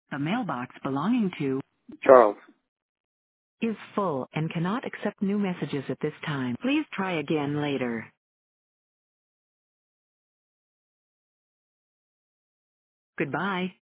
The mailbox belonging to Charles. is full and cannot accept new messages at this time. Please try again later. Goodbye.